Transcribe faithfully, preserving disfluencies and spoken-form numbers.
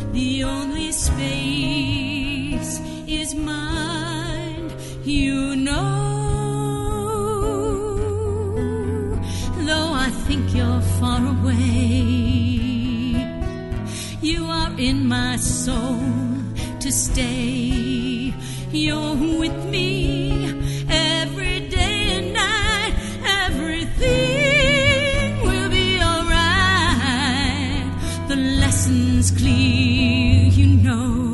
The only space is mind, you know. Though I think you're far away, you are in my soul to stay. You're with me every day and night. Everything will be alright. The lesson's clear, you know.